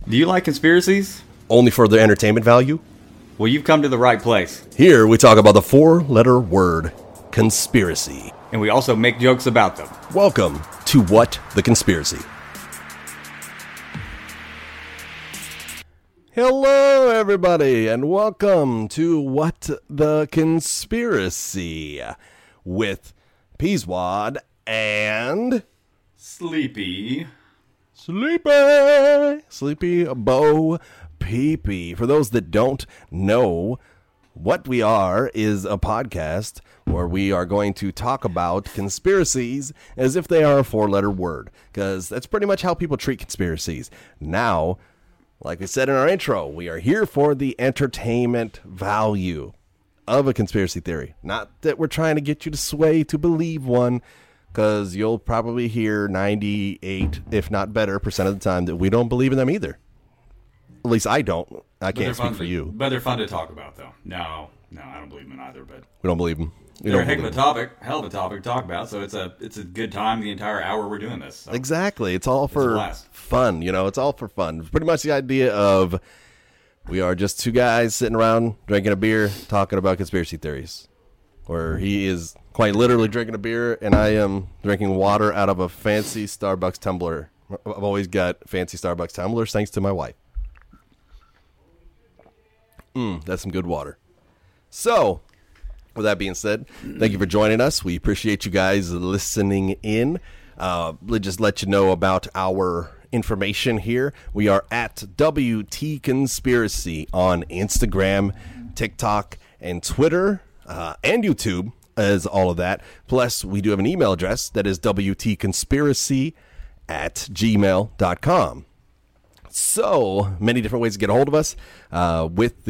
Do you like conspiracies? Only for their entertainment value? Well, you've come to the right place. Here we talk about the four-letter word, conspiracy. And we also make jokes about them. Welcome to What the Conspiracy. Hello, everybody, and welcome to What the Conspiracy with Peaswad and Sleepy Bo Peepee. For those that don't know, what we are is a podcast where we are going to talk about conspiracies as if they are a four-letter word, because that's pretty much how people treat conspiracies. Now, like we said in our intro, we are here for the entertainment value of a conspiracy theory. Not that we're trying to get you to sway to believe one, because you'll probably hear 98, if not better, % of the time that we don't believe in them either. At least I don't. I can't speak for you. But they're fun to talk about, though. No, I don't believe them either. But We don't believe them. they're a hell of a topic to talk about. So it's a good time the entire hour we're doing this. So. Exactly. It's all for fun. It's all for fun. Pretty much the idea of we are just two guys sitting around drinking a beer talking about conspiracy theories. Where he is quite literally drinking a beer and I am drinking water out of a fancy Starbucks tumbler. I've always got fancy Starbucks tumblers thanks to my wife. That's some good water. So, with that being said, thank you for joining us. We appreciate you guys listening in. Let's just let you know about our information here. We are at WT Conspiracy on Instagram, TikTok, and Twitter, and YouTube as all of that. Plus, we do have an email address that is WTconspiracy@gmail.com. So, many different ways to get a hold of us. I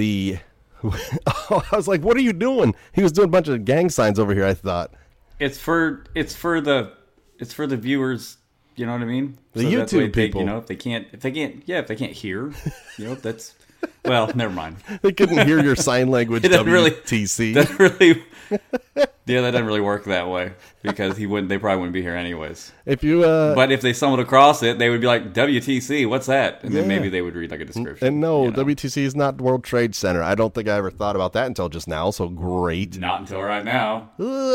was like, what are you doing? He was doing a bunch of gang signs over here, I thought. It's for the viewers, you know what I mean? The so YouTube people. If they can't hear, that's, well, never mind. They couldn't hear your sign language WTC. That doesn't really work that way because they probably wouldn't be here anyways. If you, but if they stumbled across it, they would be like, WTC, what's that? And then maybe they would read like a description. And no, WTC is not World Trade Center. I don't think I ever thought about that until just now, so great. Not until right now.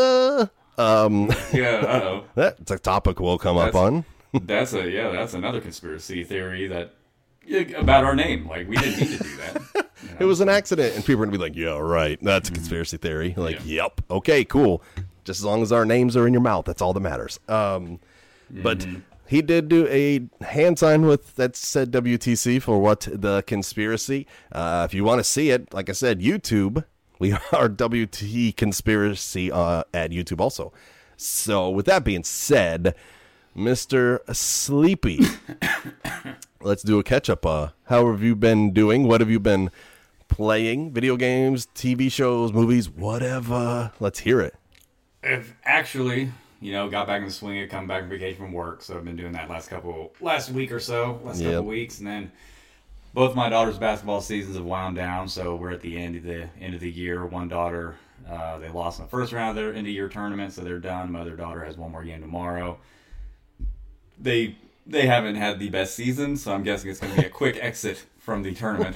That's a topic we'll come up on. That's another conspiracy theory about our name. Like, we didn't need to do that. It was an accident, and people are going to be like, yeah, right, that's a conspiracy theory. Like, yep, okay, cool. Just as long as our names are in your mouth, that's all that matters. But he did do a hand sign that said WTC for What the Conspiracy. If you want to see it, like I said, YouTube, we are WT Conspiracy at YouTube also. So with that being said, Mr. Sleepy, let's do a catch-up. How have you been doing? What have you been playing? Video games, TV shows, movies, whatever. Let's hear it. I've actually, got back in the swing of coming back from vacation from work, so I've been doing that last couple weeks, and then both my daughter's basketball seasons have wound down, so we're at the end of the year. One daughter, they lost in the first round of their end-of-year tournament, so they're done. My other daughter has one more game tomorrow. They haven't had the best season, so I'm guessing it's going to be a quick exit from the tournament.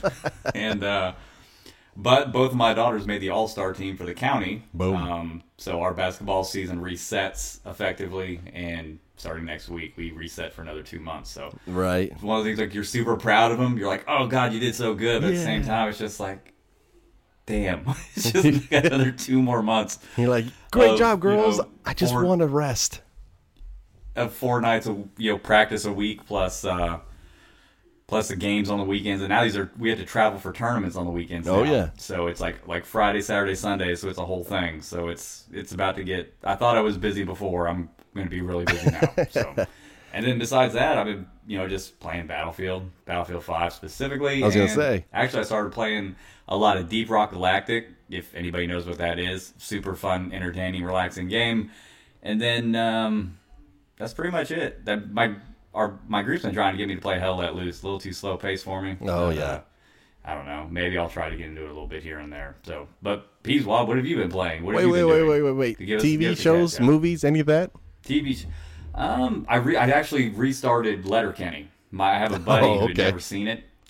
But both of my daughters made the all-star team for the county. Boom. So our basketball season resets effectively, and starting next week, we reset for another 2 months. So right. It's one of the things, like, you're super proud of them. You're like, oh, God, you did so good. But at the same time, it's just like, damn. It's just got another 2 more months. You're like, great job, girls. I just want to rest. 4 nights of practice a week plus the games on the weekends, and now we have to travel for tournaments on the weekends. Oh now. yeah. So it's like Friday, Saturday, Sunday. So it's a whole thing. So it's about to get. I thought I was busy before. I'm going to be really busy now. So, and then besides that, I've been just playing Battlefield 5 specifically. I was going to say. Actually, I started playing a lot of Deep Rock Galactic. If anybody knows what that is, super fun, entertaining, relaxing game. And then. That's pretty much it. That my group's been trying to get me to play Hell Let Loose. A little too slow pace for me. Oh, yeah. I don't know. Maybe I'll try to get into it a little bit here and there. So, but Peaswad, what have you been playing? Wait. TV shows, movies, any of that? TV. I actually restarted Letterkenny. I have a buddy who had never seen it,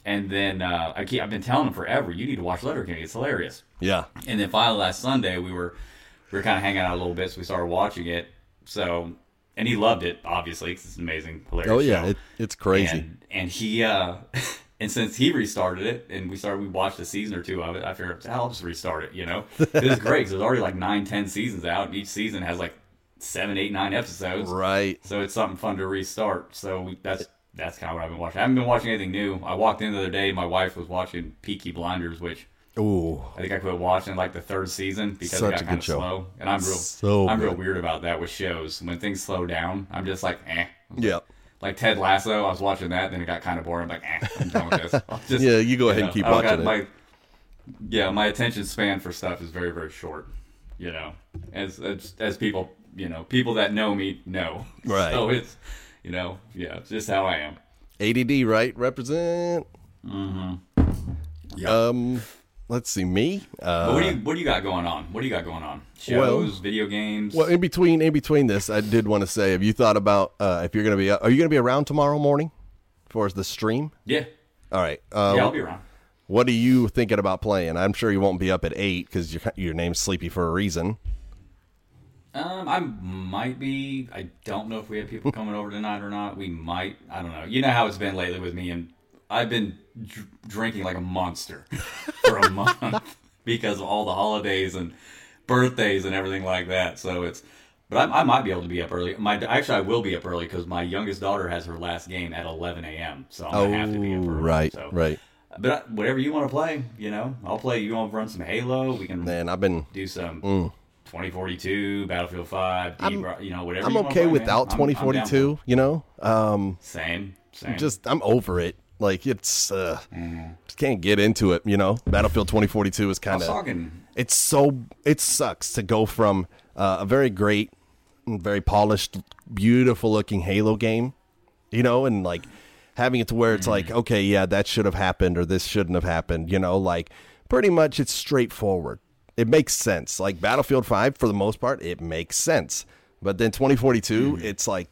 And then I've been telling him forever, you need to watch Letterkenny. It's hilarious. Yeah. And then finally last Sunday we were kind of hanging out a little bit, so we started watching it. So, and he loved it, obviously, because it's an amazing, hilarious Oh yeah, show. it's crazy. And he and since he restarted it, and we watched a season or two of it, I figured I'll just restart it. You know, it was great because there's already like 9-10 seasons out, and each season has like 7, 8, 9 episodes. Right. So it's something fun to restart. So that's kind of what I've been watching. I haven't been watching anything new. I walked in the other day, my wife was watching Peaky Blinders, which Ooh. I think I quit watching like the 3rd season because Such it got a kind good of show. slow. And I'm real good. weird about that with shows. When things slow down, I'm just like, eh. Yeah. Like Ted Lasso, I was watching that, then it got kind of boring. I'm like, I'm done with this. I'll just, Yeah, you go ahead and keep watching it. My attention span for stuff is very, very short. You know, as people, you know, people that know me know. Right. So it's, you know, it's just how I am. ADD, right? Represent. Yeah. Let's see, me. But what do you got going on? What do you got going on? Shows, video games. Well, in between this, I did want to say, have you thought about if you're going to be? Are you going to be around tomorrow morning for the stream? Yeah. All right. Yeah, I'll be around. What are you thinking about playing? I'm sure you won't be up at 8 because your name's Sleepy for a reason. I might be. I don't know if we have people coming over tonight or not. We might. I don't know. You know how it's been lately with me, and I've been drinking like a monster for a month because of all the holidays and birthdays and everything like that. So it's. But I might be able to be up early. Actually, I will be up early because my youngest daughter has her last game at 11 a.m. So I'm gonna have to be up early. Right, so. right. But whatever you want to play, you know, I'll play. You want to run some Halo? We can. Man, I've been do some 2042, Battlefield 5. You know, whatever. I'm you want okay to play, without man. 2042. You know, Same. Just I'm over it. Like it's just can't get into it. You know, Battlefield 2042 is kind of. It sucks to go from a very great, very polished, beautiful looking Halo game, you know, and like having it to where it's like, okay, yeah, that should have happened or this shouldn't have happened, you know, like pretty much it's straightforward. It makes sense. Like Battlefield 5, for the most part, it makes sense. But then 2042, it's like,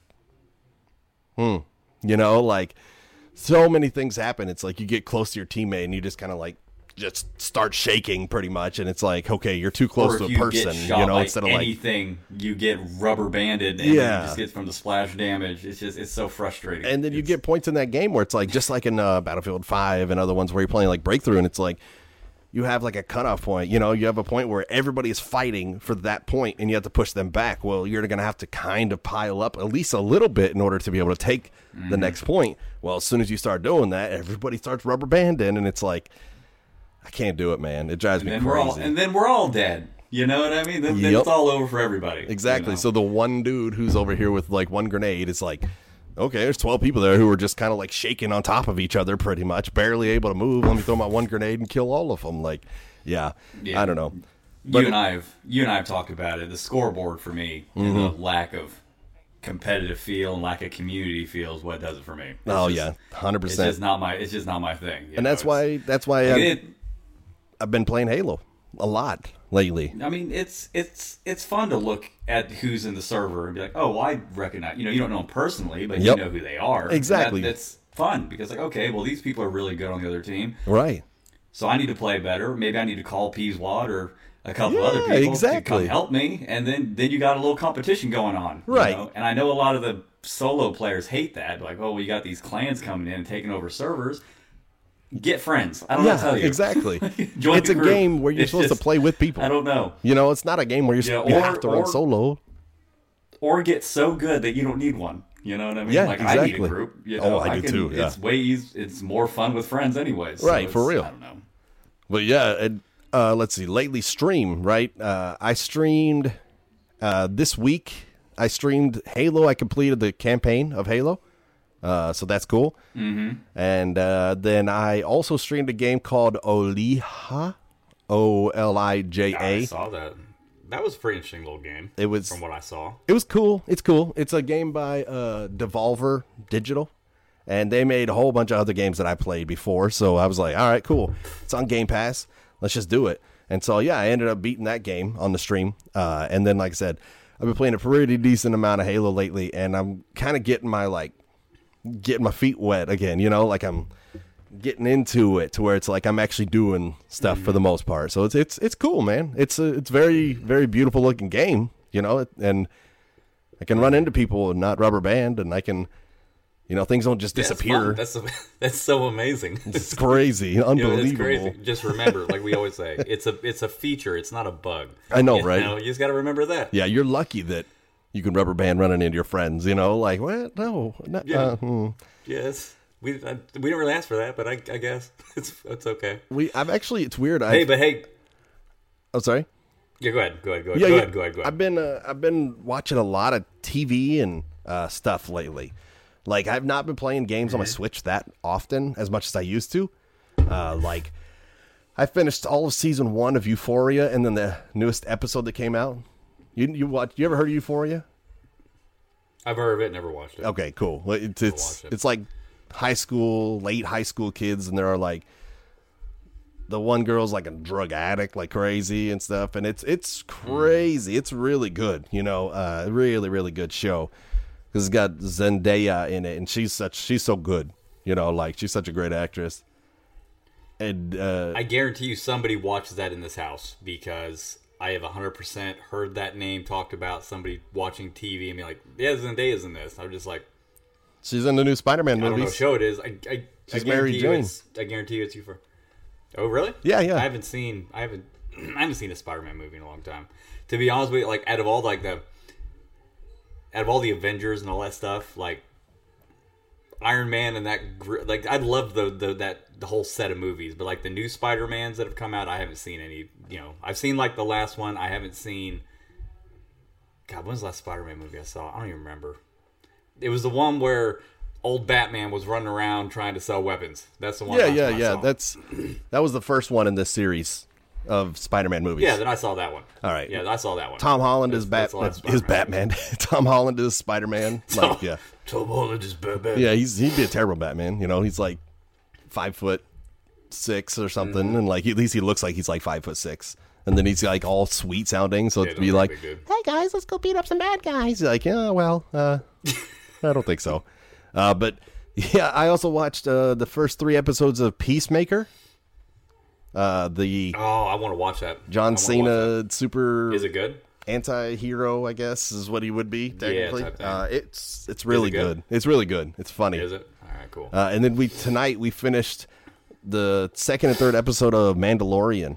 you know, like so many things happen. It's like you get close to your teammate and you just kind of like just start shaking pretty much. And it's like, okay, you're too close to a person, you know, instead of like anything, you get rubber banded and you just get from the splash damage. It's so frustrating. And then you get points in that game where it's like, just like in Battlefield 5 and other ones where you're playing like Breakthrough, and it's like, you have like a cutoff point, you know, you have a point where everybody is fighting for that point and you have to push them back. Well, you're going to have to kind of pile up at least a little bit in order to be able to take the next point. Well, as soon as you start doing that, everybody starts rubber banding and it's like, I can't do it, man. It drives me crazy. And then we're all dead. You know what I mean? Then it's all over for everybody. Exactly. You know? So the one dude who's over here with like one grenade is like, okay, there's 12 people there who are just kind of like shaking on top of each other pretty much, barely able to move. Let me throw my one grenade and kill all of them. Like, yeah. I don't know. But you and I have talked about it. The scoreboard for me, and the lack of competitive feel and lack of community feel is what does it for me. It's 100%. It's just not my thing. And that's why I've been playing Halo a lot lately. I mean, it's fun to look at who's in the server and be like, oh, well, I recognize. You know, you don't know them personally, but you know who they are. Exactly. That's fun because like, okay, well, these people are really good on the other team, right? So I need to play better. Maybe I need to call Peaswad or a couple other people to come help me, and then you got a little competition going on, right? You know? And I know a lot of the solo players hate that, like, oh, we got these clans coming in and taking over servers. Get friends. I don't know what to tell you. Exactly. It's a game where you're supposed to play with people. I don't know. You know, it's not a game where you have to run solo. Or get so good that you don't need one. You know what I mean? Yeah, like exactly. I need a group. You know, I do too. Yeah. It's way easy. It's more fun with friends anyways. So right, for real. I don't know. But yeah, let's see. Lately stream, right? I streamed this week. I streamed Halo. I completed the campaign of Halo. So that's cool. Mm-hmm. And then I also streamed a game called Olija, Olija. I saw that. That was a pretty interesting little game. It was, from what I saw. It was cool. It's cool. It's a game by Devolver Digital, and they made a whole bunch of other games that I played before. So I was like, all right, cool. It's on Game Pass. Let's just do it. And so yeah, I ended up beating that game on the stream. And then, like I said, I've been playing a pretty decent amount of Halo lately, and I'm kind of getting my feet wet again, you know, like I'm getting into it to where it's like I'm actually doing stuff for the most part. So it's cool, man. It's very, very beautiful looking game, and I can run into people and not rubber band, and I can, things don't just disappear. That's so amazing. It's crazy, unbelievable. It's crazy. Just remember, like we always say, it's a feature. It's not a bug. I know, right? You just got to remember that. Yeah, you're lucky that you can rubber band running into your friends. Like what? No, not, Yes. We didn't really ask for that, but I guess it's okay. It's weird. Hey. Oh, sorry. Yeah, go ahead. Go ahead. I've been watching a lot of TV and stuff lately. Like I've not been playing games on my Switch that often as much as I used to. Like I finished all of season 1 of Euphoria, and then the newest episode that came out. You ever heard of Euphoria? I've heard of it, never watched it. Okay, cool. It's like late high school kids, and there are like the one girl's like a drug addict like crazy and stuff, and it's crazy. It's really good, really, really good show because it's got Zendaya in it, and she's so good, like she's such a great actress. And I guarantee you somebody watches that in this house, because I have 100% heard that name talked about, somebody watching TV and be like, yeah, Zendaya's in this. I'm just like, she's in the new Spider-Man movies. I don't know what show it is. She's Mary Jane. I guarantee you it's you for. Oh, really? Yeah. I haven't seen a Spider-Man movie in a long time. To be honest with you, like out of all the Avengers and all that stuff, like Iron Man and that, like I love the whole set of movies, but like the new Spider-Mans that have come out, I haven't seen any. I've seen like the last one. I haven't seen. God, when's the last Spider-Man movie I saw? I don't even remember. It was the one where old Batman was running around trying to sell weapons. That's the one. Yeah. That was the first one in this series of Spider-Man movies. Yeah, then I saw that one. All right. Yeah, I saw that one. Tom Holland is Batman. Tom Holland is Spider-Man. Tom Holland is Batman. Yeah, he'd be a terrible Batman. He's like 5'6" or something, and like at least he looks like he's like 5'6", and then he's like all sweet sounding. So it'd be like, "Hey guys, let's go beat up some bad guys." He's like, "Yeah, well, I don't think so." But yeah, I also watched the first 3 episodes of Peacemaker. I want to watch that. John Cena, super. Is it good? Anti-hero, I guess, is what he would be technically. Yeah, it's really good. It's really good. It's funny. Is it? All right, cool. And then tonight we finished the 2nd and 3rd episode of Mandalorian.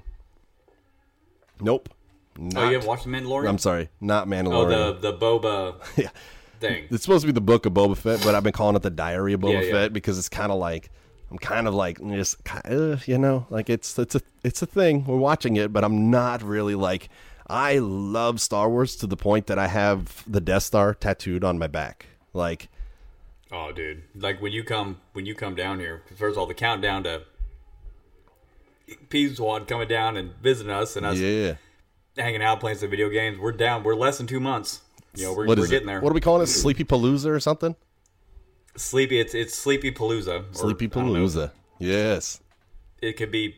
Nope. You haven't watched The Mandalorian? I'm sorry, not Mandalorian. Oh, the Boba thing. It's supposed to be the Book of Boba Fett, but I've been calling it the Diary of Boba Fett because it's kind of like, I'm kind of like just like it's a thing. We're watching it, but I'm not really like. I love Star Wars to the point that I have the Death Star tattooed on my back. Like, oh, dude! Like when you come down here, first of all, the countdown to Peaswad coming down and visiting us and us hanging out playing some video games. We're down. We're less than 2 months. We're getting there. What are we calling it? Sleepy Palooza or something? Sleepy. It's Sleepy Palooza. Sleepy Palooza. Yes. It could be.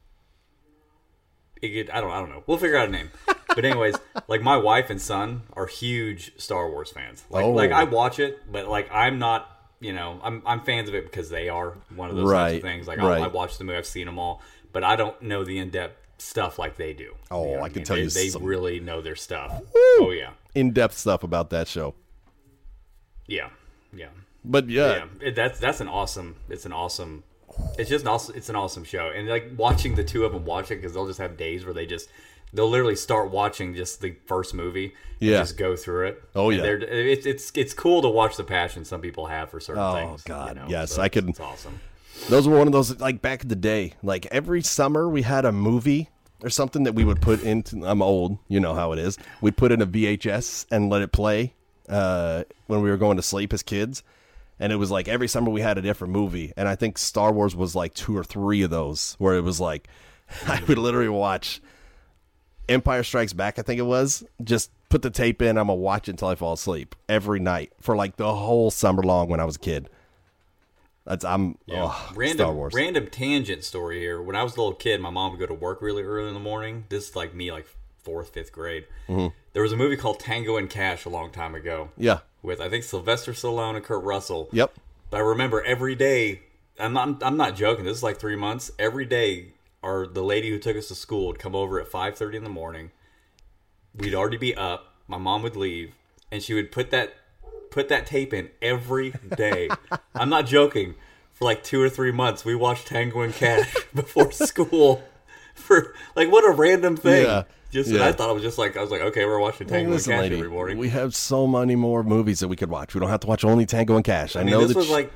I don't know. We'll figure out a name. But anyways, like my wife and son are huge Star Wars fans. Like I watch it, but like I'm not. I'm fans of it because they are one of those types of things. Like I watch the movie, I've seen them all, but I don't know the in-depth stuff like they do. Oh, I can tell you, they really know their stuff. Woo! Oh yeah, in-depth stuff about that show. Yeah. But that's an awesome. It's an awesome. It's just awesome. It's an awesome show, and like watching the two of them watch it because they'll just have days where they'll literally start watching just the first movie. And just go through it. Oh yeah, it's cool to watch the passion some people have for certain things. Oh god, yes, so it's awesome. Those were one of those like back in the day. Like every summer we had a movie or something that we would put into. I'm old, you know how it is. We'd put in a VHS and let it play when we were going to sleep as kids. And it was like every summer we had a different movie. And I think Star Wars was like 2 or 3 of those where it was like I would literally watch Empire Strikes Back, I think it was. Just put the tape in. I'm going to watch it until I fall asleep every night for like the whole summer long when I was a kid. Star Wars. Random tangent story here. When I was a little kid, my mom would go to work really early in the morning. This is like me, like 4th, 5th grade. Mm-hmm. There was a movie called Tango and Cash a long time ago. Yeah. With, I think, Sylvester Stallone and Kurt Russell. Yep. But I remember every day I'm not joking. This is like 3 months. Every day, the lady who took us to school would come over at 5:30 in the morning. We'd already be up. My mom would leave, and she would put that tape in every day. I'm not joking. For like 2 or 3 months, we watched Tango and Cash before school. For like, what a random thing. Yeah. I thought it was just like, I was like, okay, we're watching Tango and Cash every morning. We have so many more movies that we could watch. We don't have to watch only Tango and Cash. This was like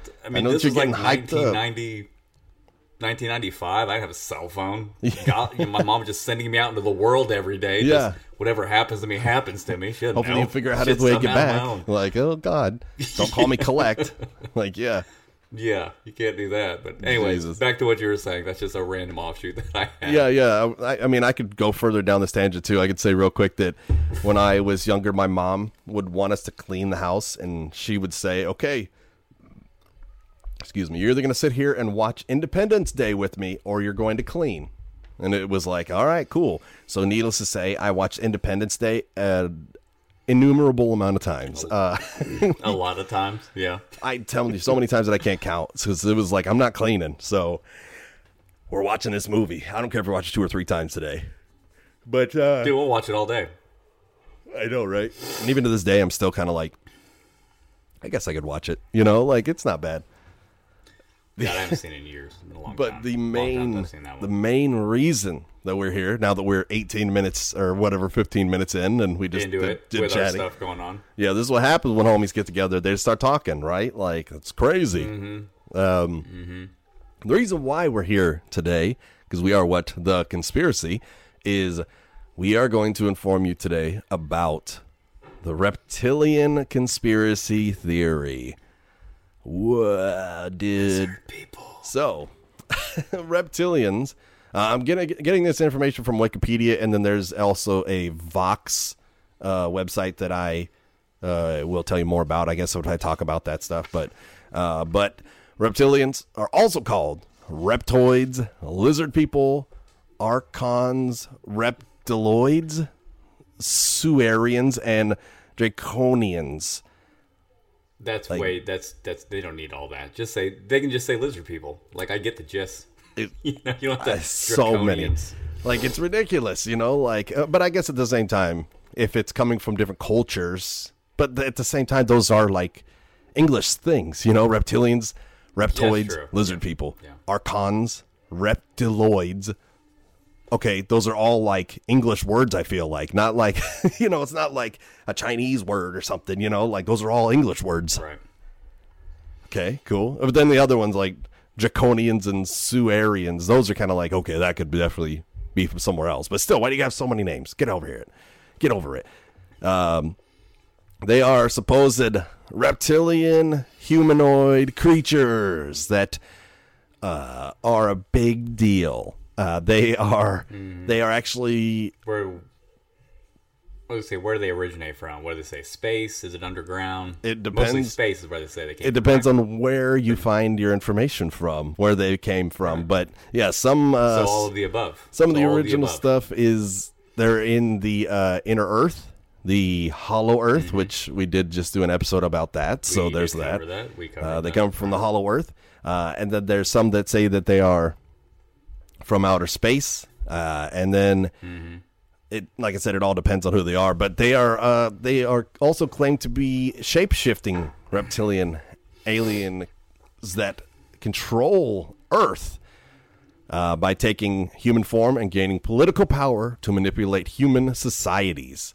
1995. I didn't have a cell phone. My mom was just sending me out into the world every day. Yeah. Just whatever happens to me happens to me. Hopefully you figure out how to get back. Like, oh God, don't call me collect. Like, yeah. Yeah, you can't do that. But anyways, back to what you were saying. That's just a random offshoot that I had. Yeah. I mean, I could go further down this tangent too. I could say real quick that when I was younger, my mom would want us to clean the house, and she would say, okay, excuse me, you're either going to sit here and watch Independence Day with me, or you're going to clean. And it was like, all right, cool. So needless to say, I watched Independence Day innumerable amount of times. A lot of times, yeah. I tell you so many times that I can't count, because it was like, I'm not cleaning, so we're watching this movie. I don't care if we watch it 2 or 3 times today. But dude, we'll watch it all day. I know, right? And even to this day, I'm still kind of like, I guess I could watch it. You know, like, it's not bad. Yeah, I haven't seen it in years. It's been a long time. But the main reason that we're here, now that we're 18 minutes or whatever, 15 minutes in, and we just did with chatting. Our stuff going on. Yeah, this is what happens when homies get together. They just start talking, right? Like, it's crazy. The reason why we're here today, because we are the conspiracy, is we are going to inform you today about the reptilian conspiracy theory. What, dude? People. So, reptilians. I'm getting this information from Wikipedia, and then there's also a Vox website that I will tell you more about, I guess, when I talk about that stuff. But reptilians are also called reptoids, lizard people, archons, reptiloids, Suarians, and draconians. That's they don't need all that. They can just say lizard people. Like, I get the gist. You don't have to so many. Like, it's ridiculous, like, but I guess at the same time, if it's coming from different cultures, but at the same time, those are like English things, reptilians, reptoids, lizard people, archons, reptiloids. Okay, those are all like English words, I feel like. Not like, it's not like a Chinese word or something, like those are all English words. Right. Okay, cool. But then the other ones like draconians and Suarians, those are kind of like, okay, that could definitely be from somewhere else. But still, why do you have so many names? Get over it. They are supposed reptilian humanoid creatures that are a big deal. They are actually. Where do they originate from? What do they say? Space? Is it underground? It depends. Mostly space is where they say they came. It depends on where you find your information from, where they came from. Right. But yeah, some. So all of the above. Some of the original stuff is they're in the inner Earth, the Hollow Earth, which we did just do an episode about that. So there's that. They come from the Hollow Earth, and then there's some that say that they are from outer space, and then it, like I said, it all depends on who they are. But they are also claimed to be shape-shifting reptilian aliens that control Earth by taking human form and gaining political power to manipulate human societies.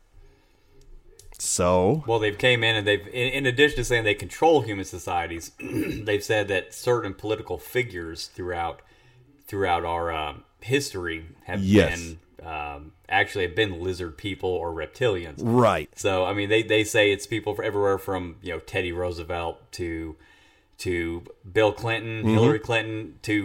So, well, they've came in and they've, in addition to saying they control human societies, they've said that certain political figures throughout our history have been lizard people or reptilians. Right. So, I mean, they say it's people everywhere from, Teddy Roosevelt to Bill Clinton, Hillary Clinton, to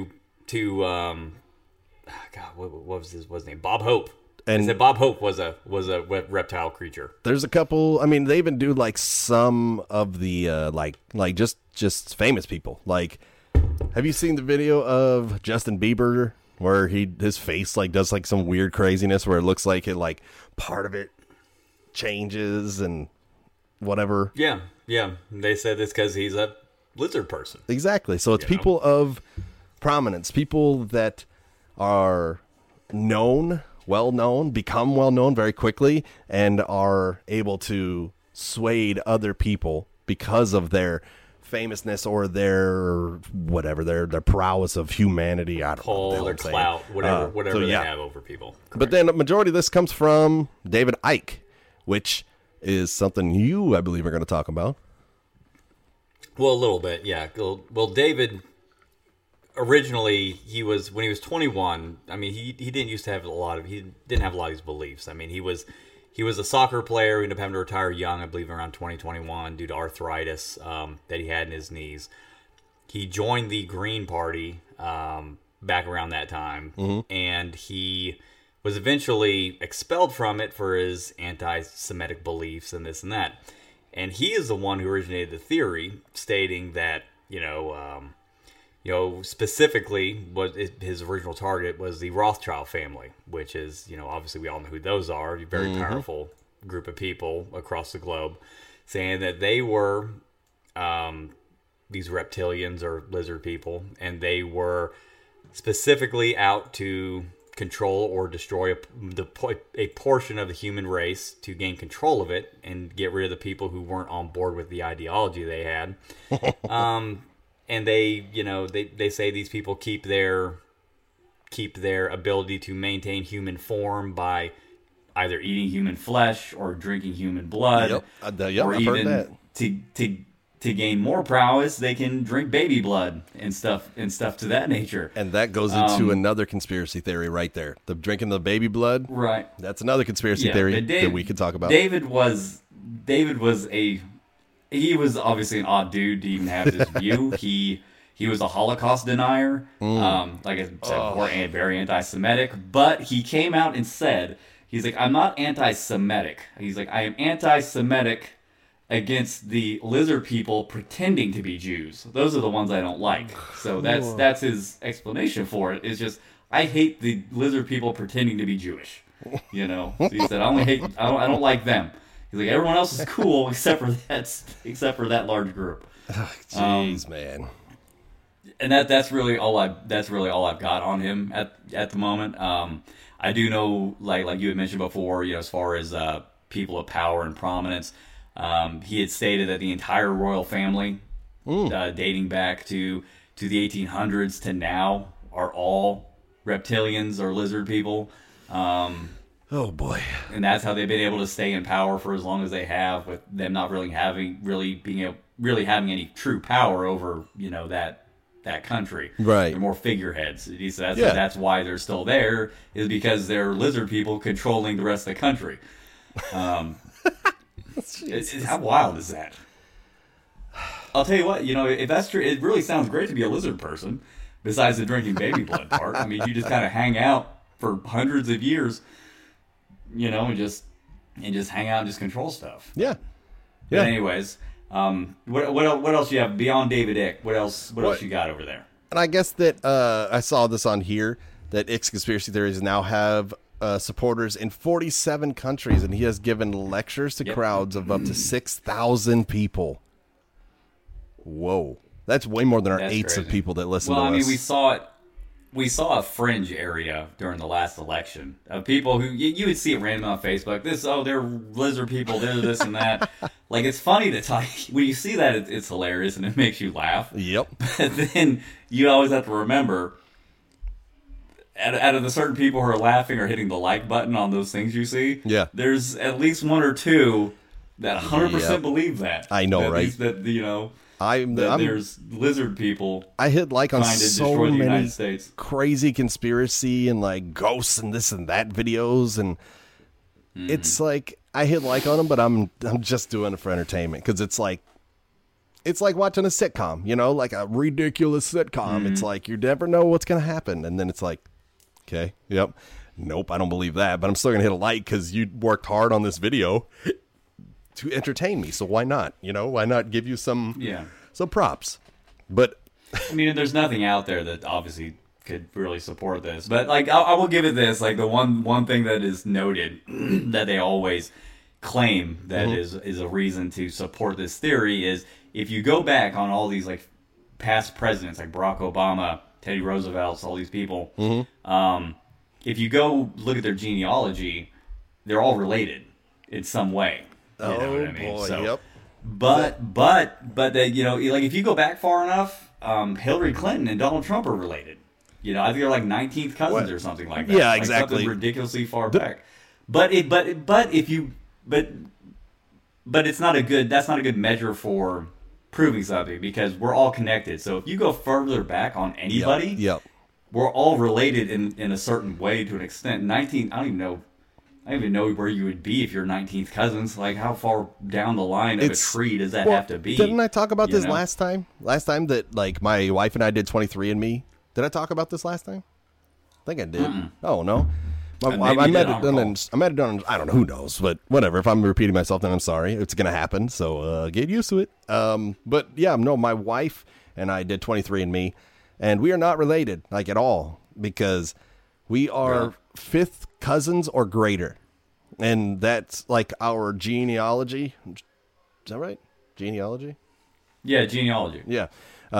what was his name? Bob Hope. And they said Bob Hope was a reptile creature. There's a couple. I mean, they even do like some of the like just famous people. Like, have you seen the video of Justin Bieber where his face like does like some weird craziness where it looks like it like part of it changes and whatever? Yeah. They said it's because he's a lizard person. Exactly. So it's people of prominence, people that are known, well-known, become well-known very quickly, and are able to sway other people because of their famousness or their whatever, their prowess of humanity. I don't know. Their clout, whatever they have over people. Correct. But then a majority of this comes from David Icke, which is something you, I believe, are going to talk about. Well, a little bit, yeah. Well, David, originally, when he was 21, I mean, he didn't used to have he didn't have a lot of these beliefs. I mean, he was a soccer player. He ended up having to retire young, I believe around 2021, due to arthritis that he had in his knees. He joined the Green Party back around that time, and he was eventually expelled from it for his anti-Semitic beliefs and this and that. And he is the one who originated the theory, stating that specifically what his original target was the Rothschild family, which is, obviously we all know who those are, a very powerful group of people across the globe, saying that they were these reptilians or lizard people, and they were specifically out to control or destroy a portion of the human race to gain control of it and get rid of the people who weren't on board with the ideology they had. And they say these people keep their ability to maintain human form by either eating human flesh or drinking human blood. Or I've even heard that. To gain more prowess, they can drink baby blood and stuff to that nature. And that goes into another conspiracy theory right there. The drinking the baby blood. Right. That's another conspiracy theory that we could talk about. David was obviously an odd dude to even have this view. He was a Holocaust denier, like I said before, and very anti-Semitic. But he came out and said, he's like, I'm not anti-Semitic. He's like, I am anti-Semitic against the lizard people pretending to be Jews. Those are the ones I don't like. So that's his explanation for it. Is just, I hate the lizard people pretending to be Jewish. So he said, I don't like them. He's like, everyone else is cool except for that large group. Jeez, man. And that's really all I've got on him at the moment. I do know, like you had mentioned before, as far as people of power and prominence, he had stated that the entire royal family, dating back to the 1800s to now, are all reptilians or lizard people. Oh boy! And that's how they've been able to stay in power for as long as they have, with them not really having any true power over that country. Right. They're more figureheads. He says that's why they're still there, is because they're lizard people controlling the rest of the country. How wild is that? I'll tell you what, if that's true, it really sounds great to be a lizard person, besides the drinking baby blood part. I mean, you just kind of hang out for hundreds of years, and just hang out and just control stuff. Yeah. But anyways, what else you have beyond David Icke? What else you got over there? And I guess that I saw this on here, that Icke's conspiracy theories now have supporters in 47 countries, and he has given lectures to crowds of up to 6,000 people. Whoa. That's way more than our eights of people that listen to us. Well, I mean, we saw a fringe area during the last election of people who you would see it random on Facebook. They're lizard people, they're this and that. Like, it's funny to talk. When you see that, it's hilarious and it makes you laugh. Yep. But then you always have to remember, out of the certain people who are laughing or hitting the like button on those things you see, there's at least one or two that 100% believe that. I know, right? There's lizard people. I hit like on so many United States. Crazy conspiracy and like ghosts and this and that videos, and it's like I hit like on them, but I'm just doing it for entertainment, because it's like watching a sitcom, like a ridiculous sitcom. It's like you never know what's gonna happen, and then it's like, okay, yep, nope, I don't believe that, but I'm still gonna hit a like because you worked hard on this video to entertain me, so why not? Why not give you some props? But I mean, there's nothing out there that obviously could really support this, but like I will give it this, like the one thing that is noted that they always claim that Mm-hmm. is a reason to support this theory is if you go back on all these like past presidents like Barack Obama, Teddy Roosevelt, all these people, if you go look at their genealogy, they're all related in some way. You know what I mean? Boy, So, yep. but that, you know, like if you go back far enough, Hillary Clinton and Donald Trump are related. You know, I think they're like 19th cousins or something like that. Yeah, like exactly. Something ridiculously far back. But it's not a good. That's not a good measure for proving something because we're all connected. So if you go further back on anybody, Yep. we're all related in a certain way to an extent. 19. I don't even know where you would be if you're 19th cousins. Like, how far down the line of a tree does that have to be? Didn't I talk about You this know? last time? Last time that, like, my wife and I did 23andMe. Did I talk about this last time? I think I did. Oh, no. Maybe I you might did, have done it. I might have done it. I don't know. Who knows? But whatever. If I'm repeating myself, then I'm sorry. It's going to happen. So get used to it. But yeah, no, my wife and I did 23andMe, and we are not related, like, at all, because we are fifth cousins or greater. And that's like our genealogy. Is that right? Genealogy? Yeah, genealogy. Yeah.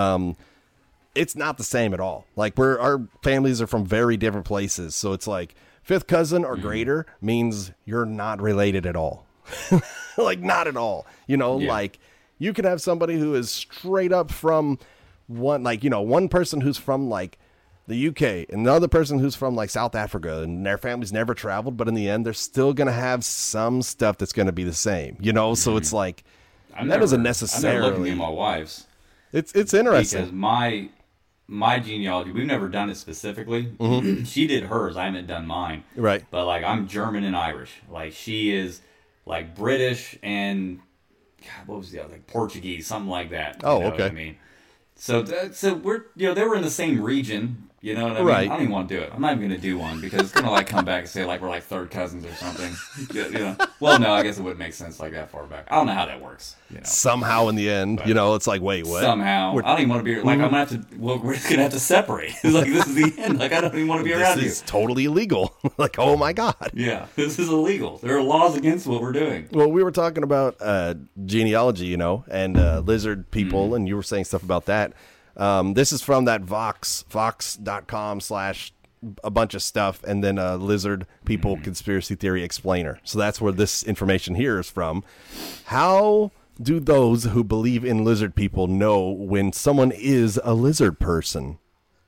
It's not the same at all. Like our families are from very different places. So it's like fifth cousin or greater means you're not related at all. Like not at all. You know, like you could have somebody who is straight up from one person who's from like the UK and the other person who's from like South Africa and their family's never traveled, but in the end, they're still going to have some stuff that's going to be the same, you know? So it's like, that doesn't necessarily. I'm looking at my wife's. It's interesting. Because my genealogy, we've never done it specifically. She did hers. I haven't done mine. Right. But like I'm German and Irish. Like she is like British and what was the other, like Portuguese, something like that. Oh, you know okay. what I mean, so we're they were in the same region. You know what I mean? Right. I don't even want to do it. I'm not even going to do one because it's going to like come back and say like we're like third cousins or something. You know? Well, no, I guess it wouldn't make sense like that far back. I don't know how that works. You know? Somehow in the end, you know, it's like, wait, what? Somehow, I don't even want to be like I'm gonna have to. Well, we're just gonna have to separate. It's like this is the end. Like I don't even want to be around This you. is totally illegal. Like, oh my God. Yeah, this is illegal. There are laws against what we're doing. Well, we were talking about genealogy, you know, and lizard people, and you were saying stuff about that. This is from that vox.com/ a bunch of stuff, and then lizard people conspiracy theory explainer. So that's where this information here is from. How do those who believe in lizard people know when someone is a lizard person?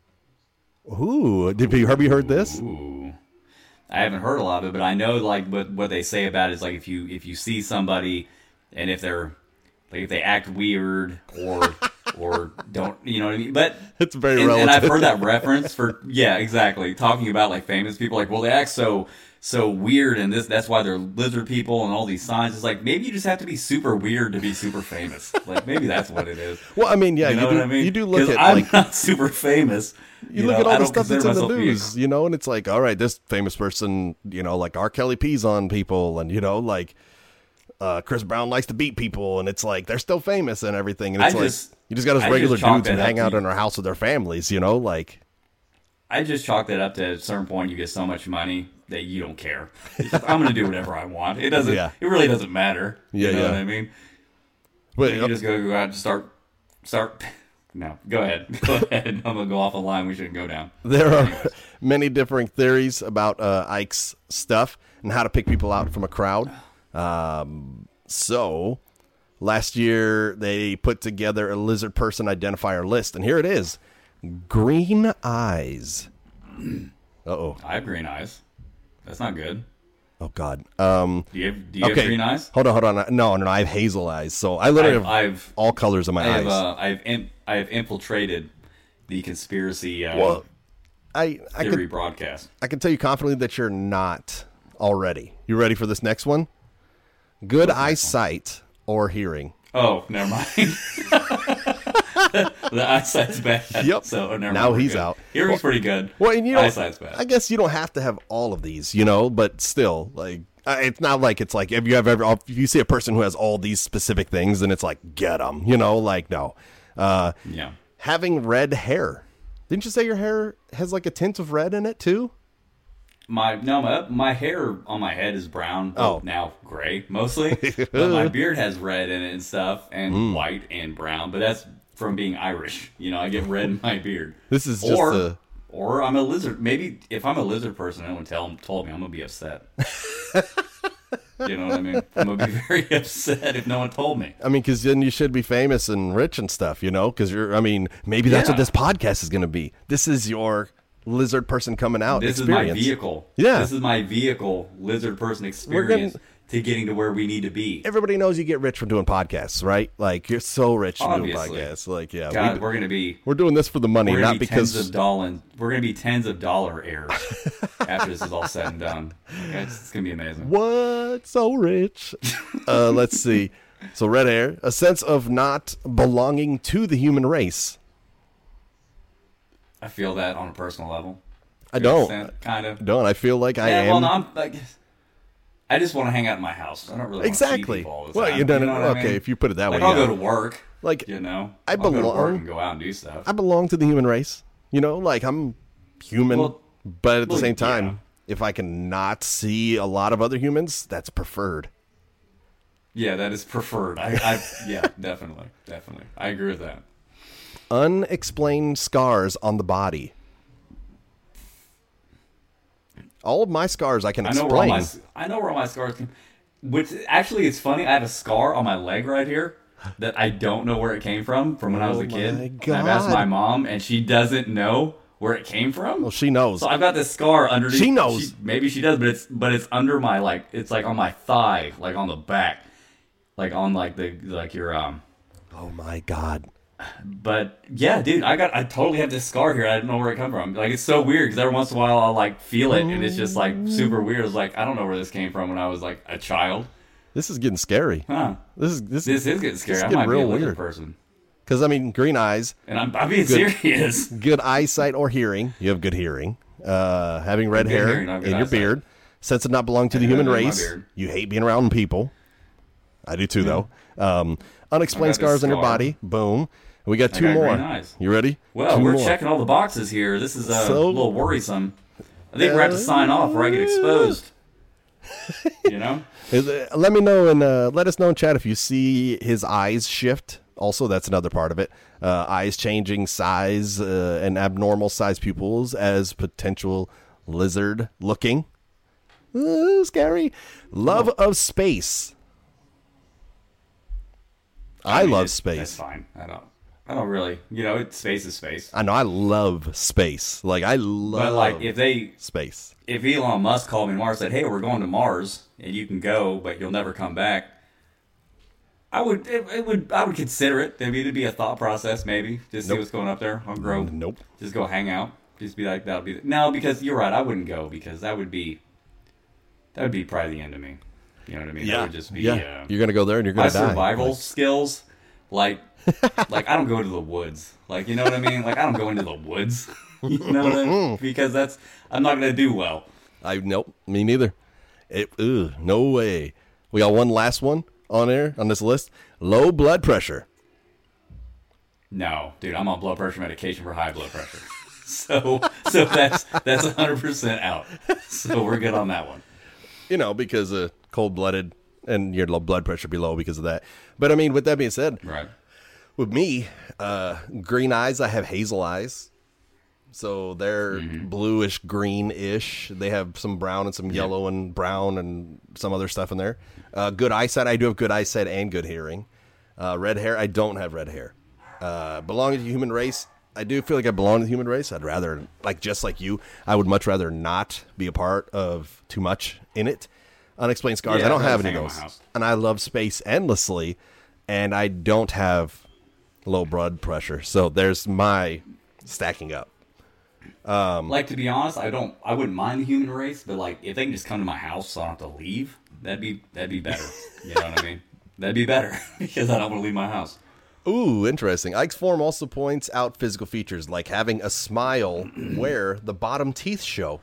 Ooh, have you heard this? Ooh, I haven't heard a lot of it, but I know like what they say about it is like if you see somebody and if they're like if they act weird or don't, you know what I mean? But it's very and I've relative. heard that reference for exactly talking about like famous people like well they act so weird and that's why they're lizard people and all these signs. It's like maybe you just have to be super weird to be super famous. Like maybe that's what it is. Well, I mean, yeah, You know what I mean? you do look 'Cause at I'm like not super famous. you look at I all the don't stuff that's consider in the myself news, you know, and it's like, all right, this famous person, you know, like R. Kelly pees on people, and you know, like Chris Brown likes to beat people, and it's like they're still famous and everything, and it's you just got us I regular just chalk dudes who that up hang to out you. in our house with their families, you know, like I just chalk that up to at a certain point you get so much money that you don't care. It's just, I'm going to do whatever I want. It doesn't. Yeah. It really doesn't matter. Yeah, you know yeah. what I mean? but You just go out and start. No, go ahead. Go ahead. I'm going to go off a line we shouldn't go down. there are many different theories about Ike's stuff and how to pick people out from a crowd. So last year they put together a lizard person identifier list, and here it is: green eyes. Uh-oh. I have green eyes. That's not good. Oh God. Do you have Okay. green eyes? Hold on. No, I have hazel eyes. So I literally have I've all colors of my I eyes. have I have infiltrated the conspiracy Well, I theory could broadcast. I can tell you confidently that you're not already. You ready for this next one? Good eyesight or hearing. Oh, never mind. The eyesight's bad. Yep. So never Now mind, we're he's good. out. Hearing's pretty good. Well, and you know, eyesight's bad. I guess you don't have to have all of these, you know, but still, like, it's not like it's like if you see a person who has all these specific things, then it's like get them, you know, like no. Yeah. Having red hair. Didn't you say your hair has like a tint of red in it too? my hair on my head is brown. Oh. Now gray mostly, but my beard has red in it and stuff, and white and brown. But that's from being Irish. You know, I get red in my beard. This is just or I'm a lizard. Maybe if I'm a lizard person, no one told me, I'm gonna be upset. You know what I mean? I'm gonna be very upset if no one told me. I mean, because then you should be famous and rich and stuff, you know? Because maybe that's what this podcast is going to be. This is your lizard person coming out experience. Is my vehicle. Yeah. This is my vehicle, lizard person experience to getting to where we need to be. Everybody knows you get rich from doing podcasts, right? Like, you're so rich from doing Obviously. podcasts. Like, yeah. God, we're doing this for the money, not because we're gonna be tens of dollar heirs after this is all said and done. It's gonna be amazing. What? So rich. Let's see. So red hair, a sense of not belonging to the human race. I feel that on a personal level. I don't. Kind of. Don't. I feel like I am. Well, no, I just want to hang out in my house. I don't really want to see people all the time. Well, you know what I mean? If you put it that way. I'll go to work. Like, you know, I'll go to work and go out and do stuff. I belong to the human race. You know, like I'm human, but at the same time, if I can not see a lot of other humans, that's preferred. Yeah, that is preferred. Yeah, definitely. I agree with that. Unexplained scars on the body. All of my scars I can explain. I know where all my scars came. Which actually, it's funny. I have a scar on my leg right here that I don't know where it came from when I was a kid. My God. And I've asked my mom, and she doesn't know where it came from. Well, she knows. So I've got this scar underneath. She knows. Maybe she does, but it's under my it's like on my thigh, like on the back, like on your Oh my God. But yeah, dude, I totally have this scar here. I don't know where it comes from. Like, it's so weird because every once in a while I'll like feel it, and it's just like super weird. It's like I don't know where this came from when I was like a child. This is getting scary. Huh? This is getting scary. I might be a lizard person. Because green eyes. And I'm being serious. Good eyesight or hearing. You have good hearing. Having red hair in your beard. Sense of not belonging to the human race. You hate being around people. I do too, though. Unexplained scars on your body. Boom. We got two more. You ready? Well, we're checking all the boxes here. This is a little worrisome. I think we're going to have to sign off or I get exposed. You know? Let me know and let us know in chat if you see his eyes shift. Also, that's another part of it. Eyes changing size and abnormal size pupils as potential lizard looking. Ooh, scary. Love of space. I love space. That's fine. I don't really, space is space. I know. I love space. Like, I love. But like, space. If Elon Musk called me tomorrow and said, "Hey, we're going to Mars and you can go, but you'll never come back," I would consider it. It'd be a thought process, maybe. Just see what's going up there on Grove. Nope. Just go hang out. Just be like, that'll be no, because you're right. I wouldn't go because that would be probably the end of me. You know what I mean? Yeah. That would just be. Yeah. You're gonna go there and you're gonna die. My survival skills, like I don't go to the woods. Like, you know what I mean? Like, I don't go into the woods. You know what I mean? Because I'm not gonna do well. Nope. Me neither. No way. We got one last one on this list. Low blood pressure. No, dude, I'm on blood pressure medication for high blood pressure. so that's 100% out. So we're good on that one. Because cold-blooded and your blood pressure be low because of that. But I mean, with that being said, right. With me, green eyes, I have hazel eyes. So they're bluish, greenish. They have some brown and some yellow and brown and some other stuff in there. Good eyesight. I do have good eyesight and good hearing. Red hair. I don't have red hair. Belonging to the human race. I do feel like I belong to the human race. I'd rather, just like you, I would much rather not be a part of too much in it. Unexplained scars. I don't have any of those. And I love space endlessly. And I don't have low blood pressure. So there's my stacking up. To be honest, I wouldn't mind the human race, but if they can just come to my house so I don't have to leave, that'd be better. You know what I mean? That'd be better because I don't want to leave my house. Ooh, interesting. Ike's form also points out physical features like having a smile where the bottom teeth show.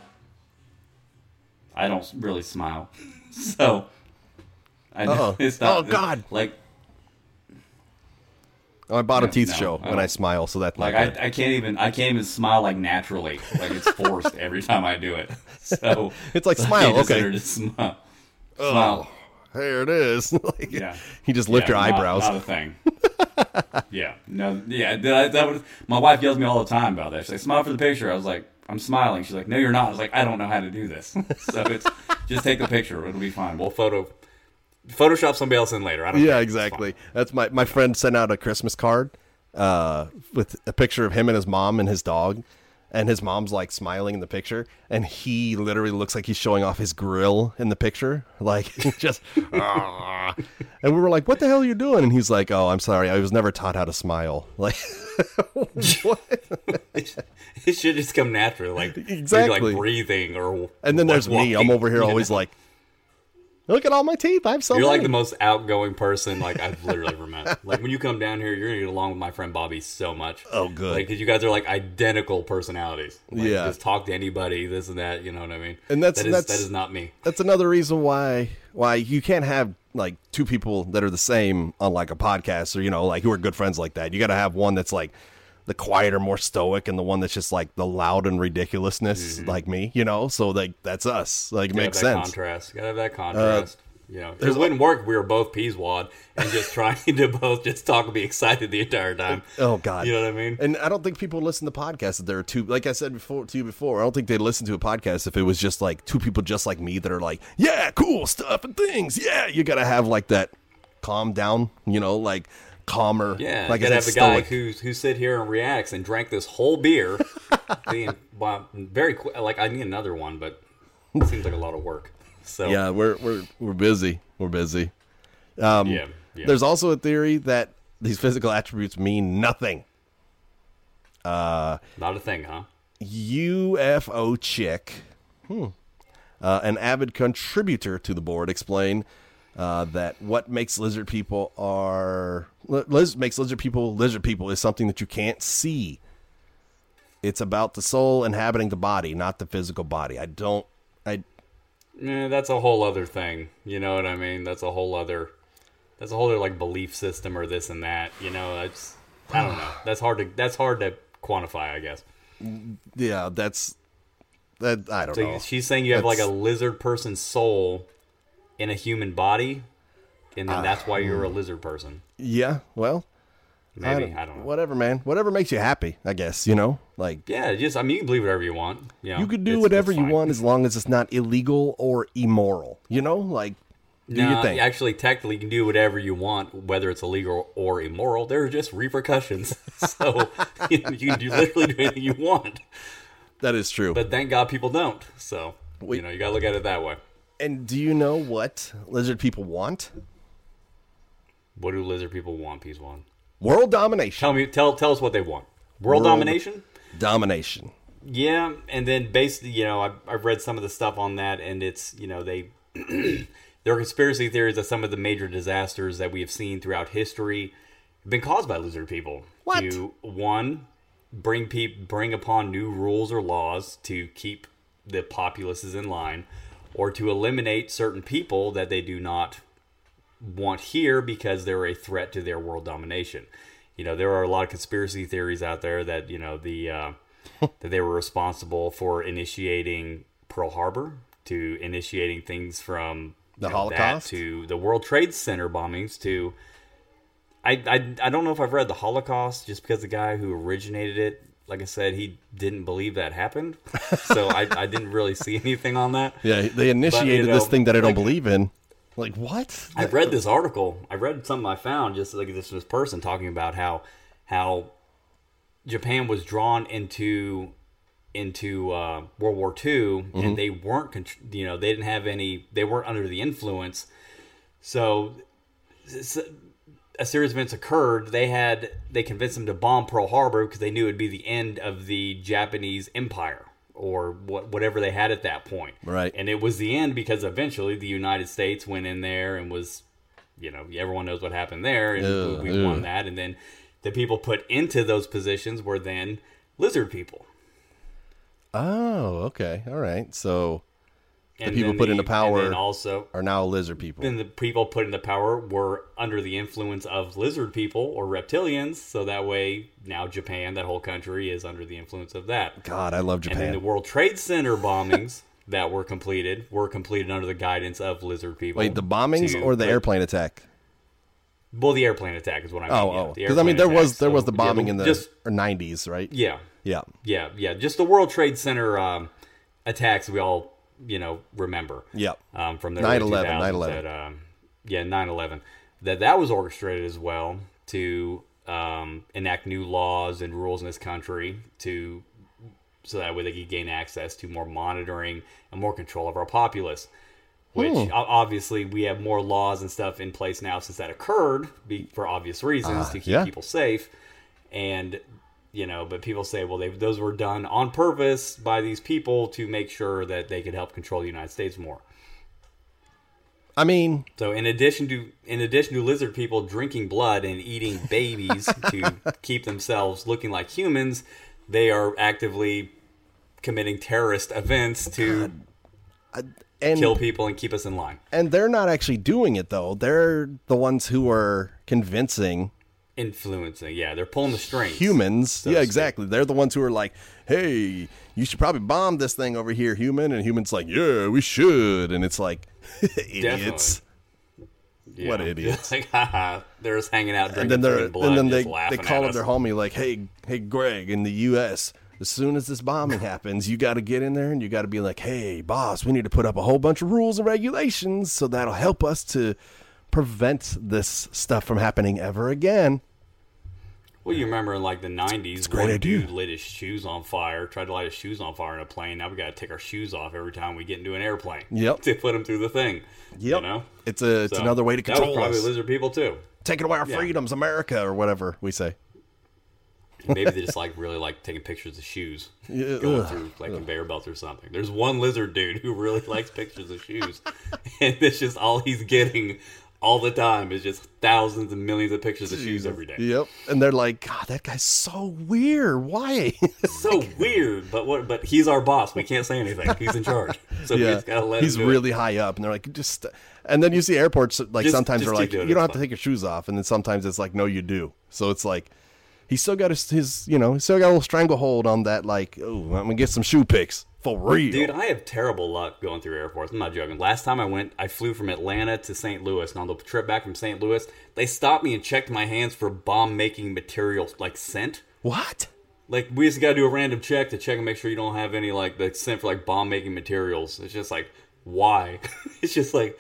I don't really smile, so I know it's not. Oh God! My bottom teeth no, show when I smile, so that's like I can't even smile like naturally. Like it's forced every time I do it. So it's like smile. Okay, to smile. Oh, there it is. Like, yeah, you just lift your eyebrows. Not a thing. Yeah, no, yeah. That was, my wife yells at me all the time about that. She's like, "Smile for the picture." I was like, "I'm smiling." She's like, "No, you're not." I was like, "I don't know how to do this." So it's just take the picture. It'll be fine. We'll Photoshop somebody else in later. I don't care. Exactly. That's my friend sent out a Christmas card with a picture of him and his mom and his dog, and his mom's like smiling in the picture, and he literally looks like he's showing off his grill in the picture, like just. And we were like, "What the hell are you doing?" And he's like, "Oh, I'm sorry, I was never taught how to smile." Like, what? It should just come naturally, like exactly, maybe like breathing or. And then there's me. I'm over here always like. Look at all my teeth. I have so You're many. like the most outgoing person like I've literally ever met. Like when you come down here, you're gonna get along with my friend Bobby so much. Oh, good. Like because you guys are like identical personalities. Like, yeah. Just talk to anybody, this and that. You know what I mean? And that is not me. That's another reason why you can't have like two people that are the same on like a podcast or like who are good friends like that. You got to have one that's like the quieter, more stoic, and the one that's just like the loud and ridiculousness, like me, So like that's us. Like it makes sense. Contrast. Gotta have that contrast. It wouldn't work if we were both Peaswad and just trying to both just talk and be excited the entire time. Oh God, you know what I mean? And I don't think people listen to podcasts if there are two. Like I said to you before, I don't think they'd listen to a podcast if it was just like two people just like me that are like, yeah, cool stuff and things. Yeah, you gotta have like that calm down, like. Calmer, yeah. Like you gotta have the guy who sit here and reacts and drank this whole beer, very quick. Like I need another one, but it seems like a lot of work. So yeah, we're busy. We're busy. Yeah. There's also a theory that these physical attributes mean nothing. Not a thing, huh? UFO chick, an avid contributor to the board, explained. That what makes lizard people lizard people is something that you can't see. It's about the soul inhabiting the body, not the physical body. That's a whole other thing. You know what I mean? That's a whole other like belief system or this and that. I don't know. That's hard to quantify, I guess. Yeah, I don't know. She's saying you have like a lizard person's soul in a human body, and then that's why you're a lizard person. Yeah, well, maybe I don't know. Whatever, man. Whatever makes you happy, I guess. Like yeah, you can believe whatever you want. You could do whatever you want as long as it's not illegal or immoral. Like do your thing. Actually, technically, you can do whatever you want, whether it's illegal or immoral. There are just repercussions, so you can literally do anything you want. That is true. But thank God people don't. So you gotta look at it that way. And do you know what lizard people want? What do lizard people want, Peaswad? World domination. Tell us what they want. World domination? Domination. Yeah, and then basically, I've read some of the stuff on that, and it's, they there are conspiracy theories that some of the major disasters that we have seen throughout history have been caused by lizard people. What? To one, bring upon new rules or laws to keep the populaces in line, or to eliminate certain people that they do not want here because they're a threat to their world domination. There are a lot of conspiracy theories out there that, that they were responsible for initiating Pearl Harbor, to initiating things from the Holocaust to the World Trade Center bombings to... I don't know if I've read the Holocaust just because the guy who originated it, like I said, he didn't believe that happened. So I didn't really see anything on that. Yeah, they initiated this thing that I don't believe in. Like, what? I've read this article. I read something I found, just like this person talking about how Japan was drawn into World War II, and they weren't, they didn't have any, they weren't under the influence. So a series of events occurred. They convinced them to bomb Pearl Harbor because they knew it'd be the end of the Japanese Empire, or whatever they had at that point. Right. And it was the end because eventually the United States went in there and was, everyone knows what happened there, and we won that. And then the people put into those positions were then lizard people. Oh, okay. All right. So The people put into power also are now lizard people. And the people put into power were under the influence of lizard people or reptilians. So that way, now Japan, that whole country, is under the influence of that. God, I love Japan. And then the World Trade Center bombings that were completed under the guidance of lizard people. Wait, the bombings or the airplane attack? Well, the airplane attack is what I mean. Because I mean, there was the bombing in the 90s, right? Yeah. Yeah. Just the World Trade Center attacks we all remember. Yep. From the 9/11. 9/11. That was orchestrated as well to enact new laws and rules in this country so that way they could gain access to more monitoring and more control of our populace. Which obviously we have more laws and stuff in place now since that occurred for obvious reasons to keep people safe. And but people say, well, those were done on purpose by these people to make sure that they could help control the United States more. I mean, so in addition to lizard people drinking blood and eating babies to keep themselves looking like humans, they are actively committing terrorist events to kill people and keep us in line. And they're not actually doing it, though. They're the ones who are influencing, yeah, they're pulling the strings. Humans, so exactly. They're the ones who are like, hey, you should probably bomb this thing over here, human. And human's like, yeah, we should. And it's like, idiots. Yeah. What idiots. Like, haha, they're just hanging out drinking blood and they call up their homie like, hey, Greg, in the U.S., as soon as this bombing happens, you got to get in there and you got to be like, hey, boss, we need to put up a whole bunch of rules and regulations so that'll help us to prevent this stuff from happening ever again. Well, you remember in like the 90s, one dude lit his shoes on fire, tried to light his shoes on fire in a plane. Now we got to take our shoes off every time we get into an airplane. Yep. To put them through the thing. Yep. It's another way to control us. That was probably lizard people too. Taking away our freedoms, America, or whatever we say. Maybe they just really like taking pictures of shoes going through conveyor belts or something. There's one lizard dude who really likes pictures of shoes, and it's just all he's getting all the time is just thousands and millions of pictures of shoes every day. Yep, and they're like, God, that guy's so weird. Why? So weird, but he's our boss. We can't say anything. He's in charge, so we just gotta let him. He's really high up, and they're like, just. And then you see airports sometimes they're like, you don't have to take your shoes off, and then sometimes it's like, no, you do. So it's like. He's still got he's still got a little stranglehold on that, like, oh, I'm going to get some shoe pics. For real. Dude, I have terrible luck going through airports. I'm not joking. Last time I went, I flew from Atlanta to St. Louis, and on the trip back from St. Louis, they stopped me and checked my hands for bomb-making materials, like scent. What? Like, we just got to do a random check to check and make sure you don't have any, the scent for, bomb-making materials. It's just like, why? It's just like...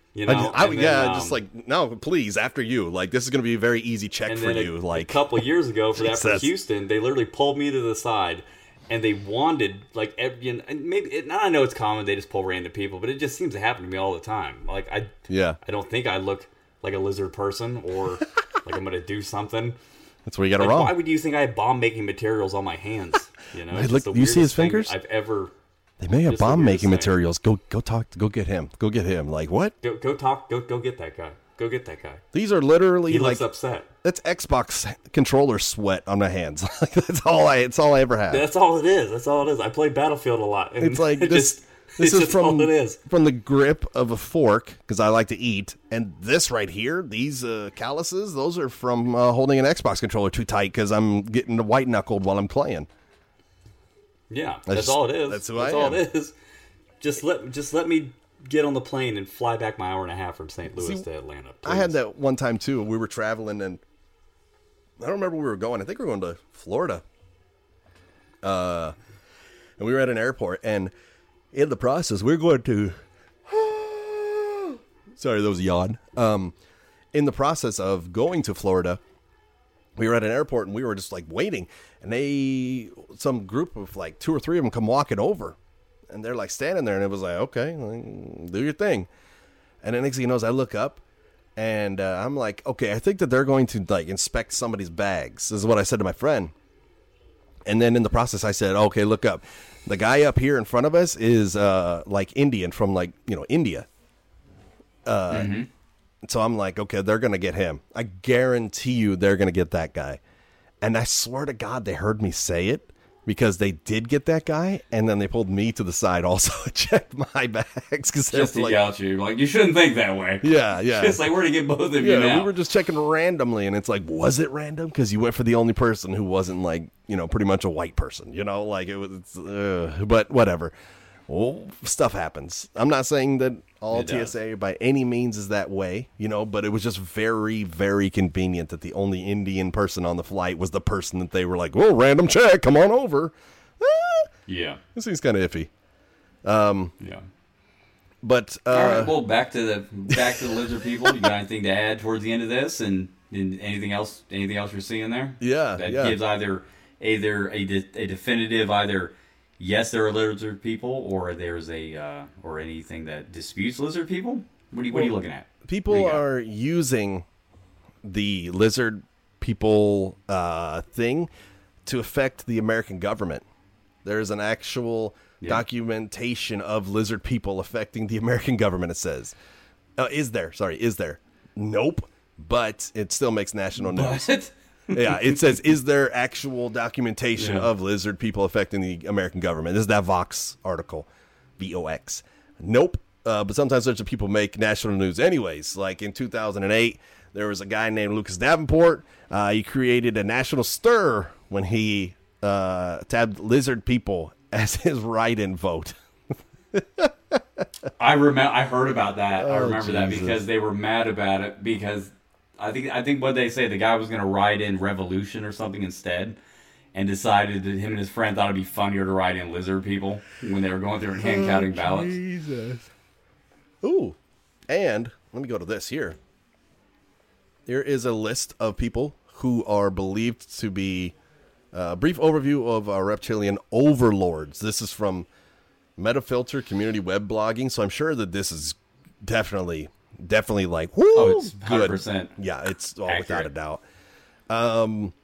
just like, no, please, after you. Like, this is going to be a very easy check for you. A couple of years ago, for Houston, they literally pulled me to the side, and they wanded, I know it's common, they just pull random people, but it just seems to happen to me all the time. Like, I don't think I look like a lizard person, or like I'm going to do something. That's where you got it wrong. Why would you think I have bomb-making materials on my hands? You see his fingers? I've ever... They may have bomb-making materials. Go get him. Go get him. Like, what? Go get that guy. Go get that guy. These are literally he looks upset. That's Xbox controller sweat on my hands. That's all I ever have. That's all it is. I play Battlefield a lot. And it's like this is from the grip of a fork, because I like to eat. And this right here, these calluses, those are from holding an Xbox controller too tight because I'm getting white-knuckled while I'm playing. Yeah, that's all it is. That's all it is. Just let me get on the plane and fly back my hour and a half from St. Louis to Atlanta. Please. I had that one time too. We were traveling, and I don't remember where we were going. I think we were going to Florida. And we were at an airport, and in the process, we were going to. Sorry, that was a yawn. In the process of going to Florida, we were at an airport, and we were just waiting. And some group of 2 or 3 of them come walking over, and they're standing there, and it was okay, do your thing. And the next thing you know is I look up, and I'm like, okay, I think that they're going to inspect somebody's bags. This is what I said to my friend. And then in the process, I said, okay, look up. The guy up here in front of us is Indian from India. So I'm like, okay, they're going to get him. I guarantee you they're going to get that guy. And I swear to God, they heard me say it. because they did get that guy, and then they pulled me to the side also and checked my bags. Just to yell at you. Like, you shouldn't think that way. Yeah. It's like, we're going to get both of you now. We were just checking randomly, and it's like, was it random? Because you went for the only person who wasn't, like, pretty much a white person, like it was, but whatever. Well, stuff happens. I'm not saying that all TSA by any means is that way, but it was just very, very convenient that the only Indian person on the flight was the person that they were like, "Well, random check, come on over." Yeah, this seems kind of iffy. Yeah, but all right. Well, back to the lizard people. You got anything to add towards the end of this, and anything else? Anything else you're seeing there? Yeah, that gives either a definitive either. Yes, there are lizard people, or there's or anything that disputes lizard people. What are you looking at? People are using the lizard people thing to affect the American government. There's an actual documentation of lizard people affecting the American government. It says, "Is there? Sorry, is there? Nope." But it still makes national news. What? Yeah, it says, is there actual documentation of lizard people affecting the American government? This is that Vox article, VOX. Nope. But sometimes lizard people make national news anyways. Like in 2008, there was a guy named Lucas Davenport. He created a national stir when he tabbed lizard people as his write-in vote. I heard about that. I remember that because they were mad about it because I think what they say, the guy was going to write in revolution or something instead, and decided that him and his friend thought it'd be funnier to write in lizard people when they were going through and hand counting ballots. Jesus. Ooh, and let me go to this here. There is a list of people who are believed to be a brief overview of reptilian overlords. This is from Metafilter Community Web Blogging, so I'm sure that this is definitely like, whoo, oh, it's 100%. Good. Yeah, it's all accurate. without a doubt.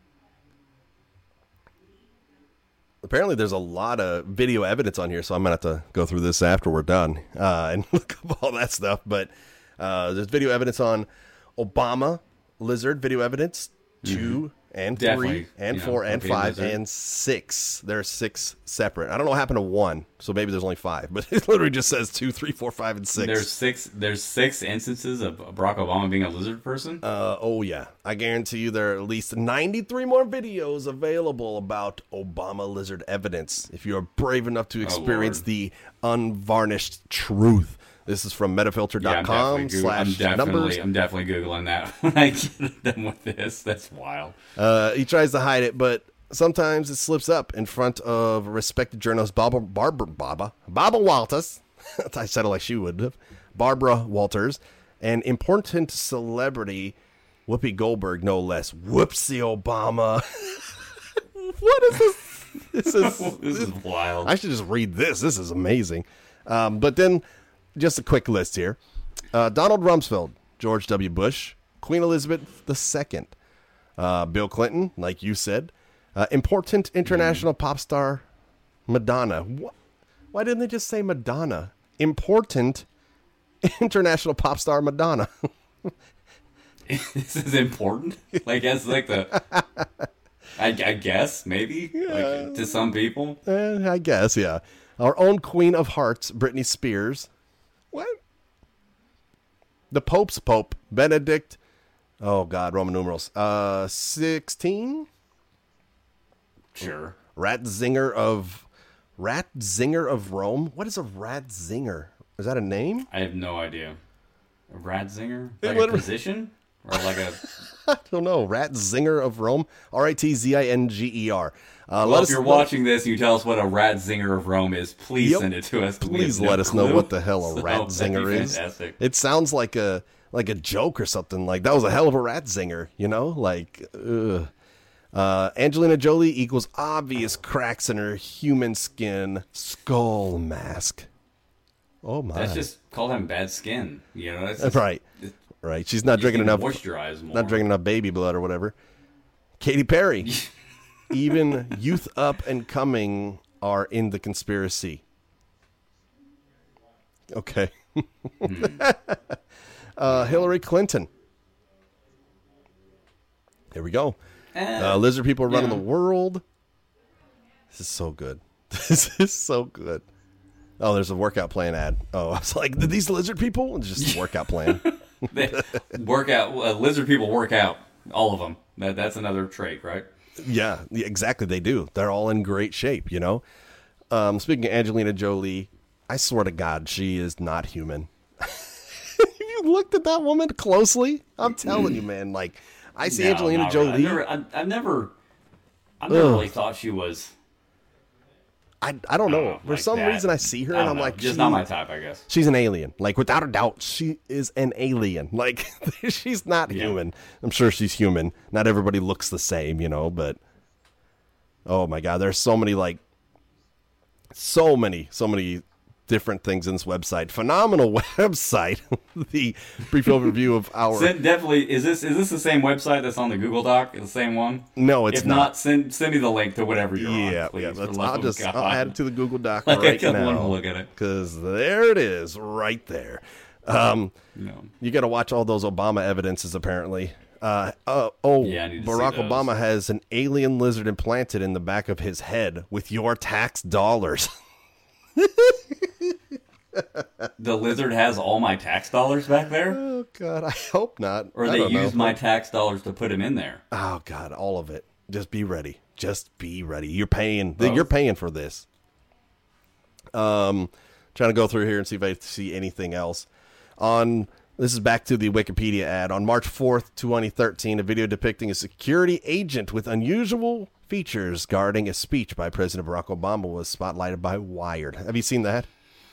Apparently there's a lot of video evidence on here, so I'm going to have to go through this after we're done and look up all that stuff. But there's video evidence on Obama lizard video evidence 2 and 3 and 4 and 5 lizard. And 6. There's 6 separate. I don't know what happened to 1, so maybe there's only 5. But it literally just says 2, 3, 4, 5, and 6. There's 6 instances of Barack Obama being a lizard person? Oh, yeah. I guarantee you there are at least 93 more videos available about Obama lizard evidence if you are brave enough to experience the unvarnished truth. This is from metafilter.com/numbers. I'm definitely Googling that when I get done with this. That's wild. He tries to hide it, but sometimes it slips up in front of respected journalist Barbara Walters. I said it like she would have. Barbara Walters, an important celebrity, Whoopi Goldberg, no less. Whoopsie Obama. What is this? This is wild. I should just read this. This is amazing. But then, just a quick list here. Donald Rumsfeld, George W. Bush, Queen Elizabeth II, Bill Clinton, like you said, important international pop star Madonna. Why didn't they just say Madonna? Important international pop star Madonna. This is important? Like, as like the... I guess, maybe, like, to some people. I guess, yeah. Our own Queen of Hearts, Britney Spears. What? The Pope's Pope, Benedict. Oh, God, Roman numerals. 16? Sure. Ratzinger of Rome? What is a Ratzinger? Is that a name? I have no idea. A Ratzinger? Like a position? Or like a... I don't know. Ratzinger of Rome? Ratzinger. Well, if you're watching this and you tell us what a Ratzinger of Rome is, please send it to us. Please let us know what the hell a Ratzinger is. Fantastic. It sounds like a joke or something. Like, that was a hell of a Ratzinger, you know? Like, ugh. Angelina Jolie equals obvious cracks in her human skin skull mask. Oh, my. That's just call him bad skin. You know, that's just, right. Right. She's not drinking enough. Moisturize more. Not drinking enough baby blood or whatever. Katy Perry. Even youth up and coming are in the conspiracy. Okay. Hillary Clinton. Here we go. Lizard people running the world. This is so good. This is so good. Oh, there's a workout plan ad. Oh, I was like, these lizard people? It's just a workout plan. Lizard people work out. All of them. That's another trait, right? Yeah, exactly. They do. They're all in great shape, you know? Speaking of Angelina Jolie, I swear to God, she is not human. If you looked at that woman closely, I'm telling you, man, like, I see Angelina Jolie. Really. I've never really thought she was. I don't know. For like some that. reason, I see her and I'm like, just not my type, I guess. She's an alien. Like, without a doubt, she is an alien. Like, she's not human. I'm sure she's human. Not everybody looks the same, you know, but oh my God, there's so many different things in this website. Phenomenal website. The brief overview of our Definitely, is this the same website that's on the Google Doc? The same one? No, it's if not. Send me the link to whatever you're on, please. Yeah. I'll add it to the Google Doc like right I now. want to look at it because there it is, right there. You got to watch all those Obama evidences. Apparently, Barack Obama has an alien lizard implanted in the back of his head with your tax dollars. The lizard has all my tax dollars back there? Oh, God, I hope not. Or they used my tax dollars to put him in there. Oh, God, all of it. Just be ready. Just be ready. You're paying. You're paying for this. Trying to go through here and see if I see anything else. This is back to the Wikipedia ad. On March 4th, 2013, a video depicting a security agent with unusual features guarding a speech by President Barack Obama was spotlighted by Wired. Have you seen that?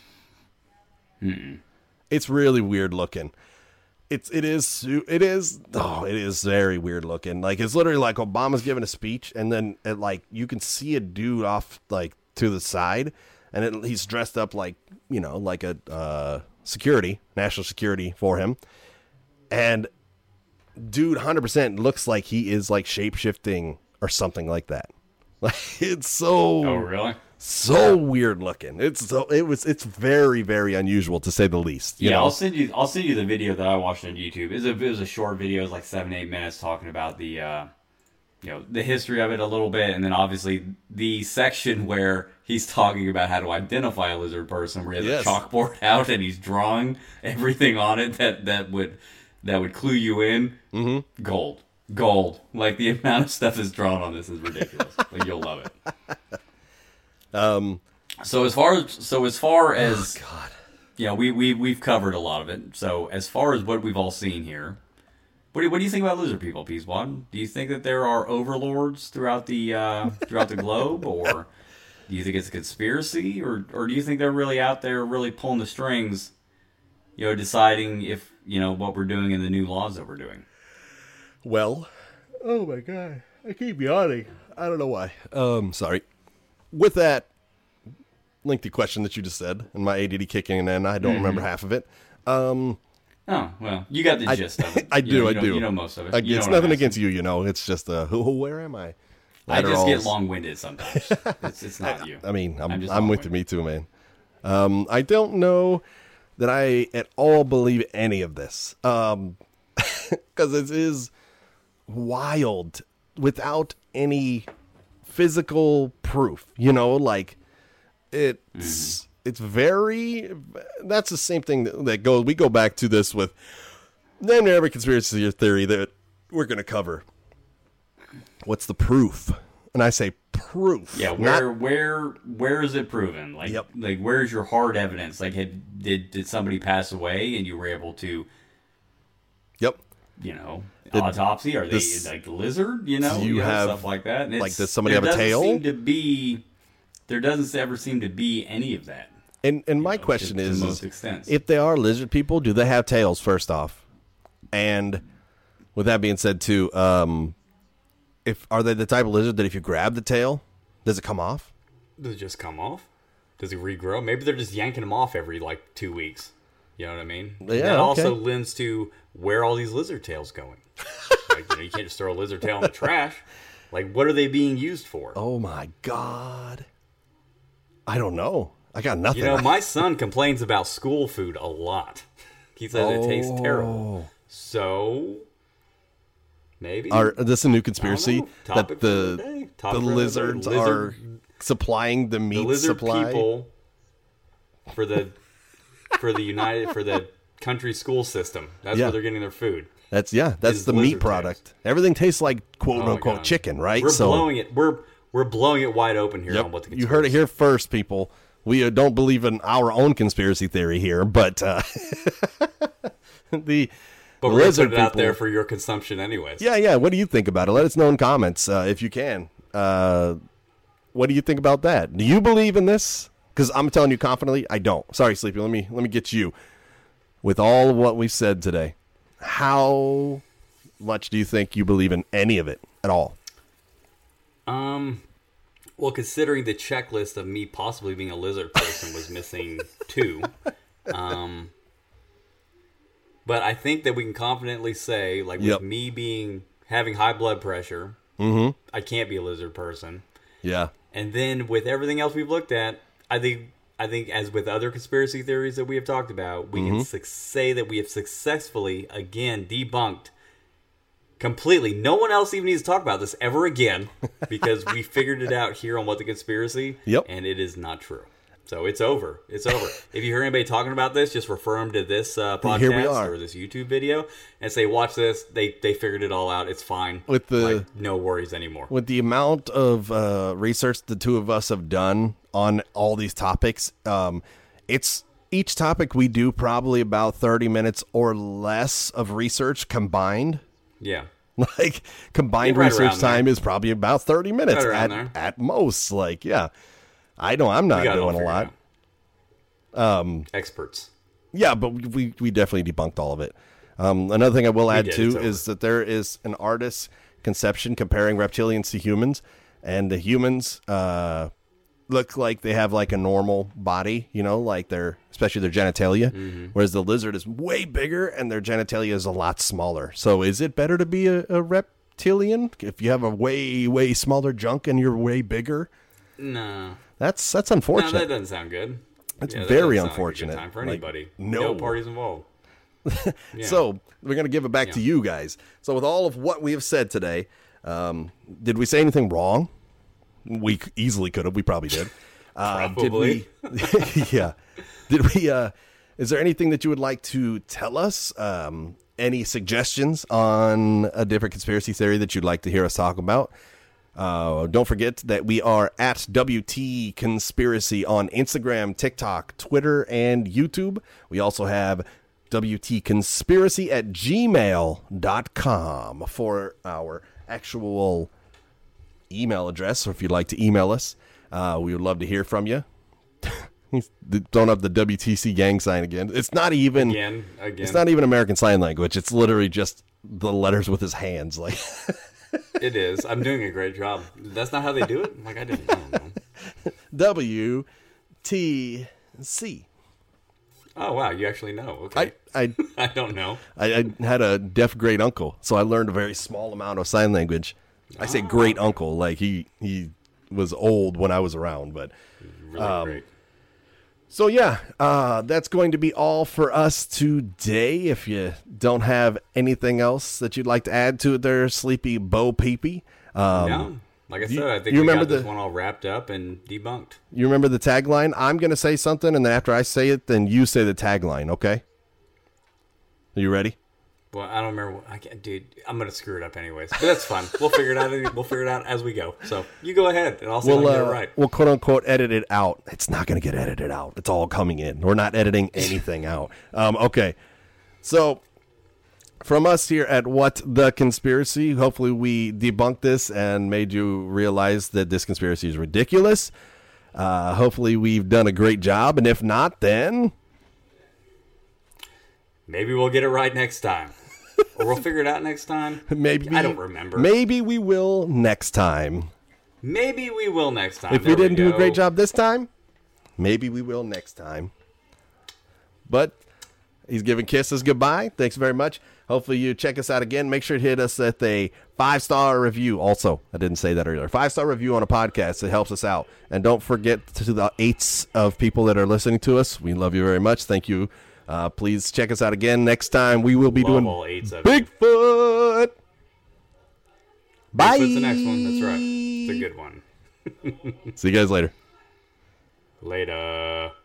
It's really weird looking. It is very weird looking. Like, it's literally like Obama's giving a speech, and then you can see a dude off like to the side, and he's dressed up like, you know, like a national security for him, and dude 100% looks like he is like shape-shifting or something like that. Like, it's so really? So weird looking. It's very, very unusual, to say the least. You know? I'll send you the video that I watched on YouTube. It was a short video. It was like 7-8 minutes talking about the the history of it a little bit, and then obviously the section where he's talking about how to identify a lizard person, where he has a chalkboard out and he's drawing everything on it that would clue you in. Mm-hmm. Gold. Like, the amount of stuff that's drawn on this is ridiculous. Like, you'll love it. So as far as we've covered a lot of it. So as far as what we've all seen here, what do you think about lizard people, Peaswad? Do you think that there are overlords throughout the globe, or do you think it's a conspiracy, or do you think they're really out there really pulling the strings, deciding if what we're doing and the new laws that we're doing? Well, oh my God, I keep yawning. I don't know why. Sorry. With that lengthy question that you just said, and my ADD kicking in, and I don't remember half of it. Oh, well, you got the gist of it. I do. You know most of it. It's nothing against you, It's just, where am I? I just get long-winded sometimes. It's not you. I mean, I'm with me too, man. I don't know that I at all believe any of this. Because it is wild without any physical proof, like it's very, that's the same thing that we go back to this with damn near every conspiracy theory that we're going to cover. What's the proof? And I say proof. Yeah, where is it proven? Like, like, where's your hard evidence? Like, did somebody pass away and you were able to autopsy? Are they like lizard? Stuff like that. And like, does somebody have a tail? There doesn't ever seem to be any of that. And my question is, if they are lizard people, do they have tails, first off? And with that being said, too, are they the type of lizard that if you grab the tail, does it come off? Does it just come off? Does it regrow? Maybe they're just yanking them off every 2 weeks. You know what I mean? Yeah, that also lends to where all these lizard tails going. You can't just throw a lizard tail in the trash. Like, what are they being used for? Oh my God. I don't know. I got nothing. My son complains about school food a lot. He says it tastes terrible. So, maybe. Is this a new conspiracy that the lizards are supplying the meat lizard supply. people for the country school system. That's where they're getting their food. That's the meat product. Tails. Everything tastes like quote unquote chicken, right? We're blowing it. We're blowing it wide open here on what the conspiracy. You heard it here first, people. We don't believe in our own conspiracy theory here, but the But we're going to put it out there for your consumption anyways. Yeah. What do you think about it? Let us know in comments if you can. What do you think about that? Do you believe in this? Because I'm telling you confidently, I don't. Sorry, Sleepy. Let me get you. With all of what we've said today, how much do you think you believe in any of it at all? Well, considering the checklist of me possibly being a lizard person was missing 2, but I think that we can confidently say, like with me having high blood pressure, I can't be a lizard person. Yeah. And then with everything else we've looked at, I think as with other conspiracy theories that we have talked about, we can say that we have successfully again debunked completely. No one else even needs to talk about this ever again because we figured it out here on What the Conspiracy. Yep. And it is not true. So it's over. It's over. If you hear anybody talking about this, just refer them to this podcast or this YouTube video and say, watch this. They figured it all out. It's fine. With the no worries anymore. With the amount of research the two of us have done on all these topics, it's each topic we do probably about 30 minutes or less of research combined. Yeah. Like combined research time is probably about 30 minutes at most. Like, yeah. I'm not doing a lot. Experts. Yeah, but we definitely debunked all of it. Another thing I will add too is that there is an artist's conception comparing reptilians to humans, and the humans look like they have like a normal body, like especially their genitalia, whereas the lizard is way bigger and their genitalia is a lot smaller. So is it better to be a reptilian if you have a way smaller junk and you're way bigger? No. That's unfortunate. No, that doesn't sound good. It's very unfortunate. Like a good time for anybody. Like, no parties involved. Yeah. So we're going to give it back to you guys. So with all of what we have said today, did we say anything wrong? We easily could have. We probably did. Probably. Yeah. Did we? Is there anything that you would like to tell us? Any suggestions on a different conspiracy theory that you'd like to hear us talk about? Don't forget that we are at WT Conspiracy on Instagram, TikTok, Twitter, and YouTube. We also have WTconspiracy@gmail.com for our actual email address, or if you'd like to email us, we would love to hear from you. Don't have the WTC gang sign again. It's not even again. It's not even American Sign Language. It's literally just the letters with his hands, like. It is. I'm doing a great job. That's not how they do it? Like, I didn't know. WTC. Oh, wow. You actually know. Okay. I don't know. I had a deaf great uncle, so I learned a very small amount of sign language. I say great uncle, like he was old when I was around, but really great. So yeah, that's going to be all for us today. If you don't have anything else that you'd like to add to it there, Sleepy Bo Peepee. No, like I said, I think we got this one all wrapped up and debunked. You remember the tagline? I'm going to say something, and then after I say it, then you say the tagline, okay? Are you ready? Well, I don't remember. Dude, I'm going to screw it up anyways. But that's fun. We'll figure it out. We'll figure it out as we go. So you go ahead, and I'll say I'll get it right. We'll quote unquote edit it out. It's not going to get edited out. It's all coming in. We're not editing anything out. Okay. So from us here at What the Conspiracy, hopefully we debunked this and made you realize that this conspiracy is ridiculous. Hopefully we've done a great job, and if not, then maybe we'll get it right next time. Or we'll figure it out next time. Maybe. I don't remember. Maybe we will next time. Maybe we will next time. If we didn't do a great job this time, maybe we will next time. But he's giving kisses goodbye. Thanks very much. Hopefully you check us out again. Make sure to hit us at a 5-star review. Also, I didn't say that earlier. 5-star review on a podcast. It helps us out. And don't forget to the 8s of people that are listening to us. We love you very much. Thank you. Please check us out again next time. We will be doing Bigfoot. Bye. Bigfoot's the next one. That's right. It's a good one. See you guys later. Later.